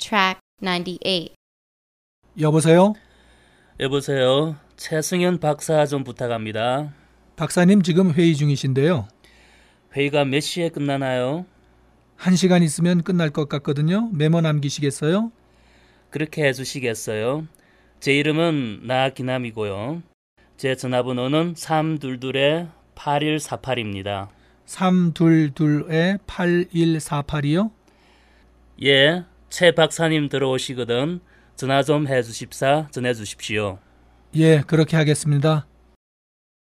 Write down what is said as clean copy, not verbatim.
track 98. 여보세요? 여보세요. 최승현 박사 좀 부탁합니다. 박사님 지금 회의 중이신데요. 회의가 몇 시에 끝나나요? 1시간 있으면 끝날 것 같거든요. 메모 남기시겠어요? 그렇게 해주시겠어요? 제 이름은 나기남이고요. 제 전화번호는 322-8148입니다. 322-8148이요? 예, 최 박사님 들어오시거든 전화 좀 해주십사 전해주십시오. 예, 그렇게 하겠습니다.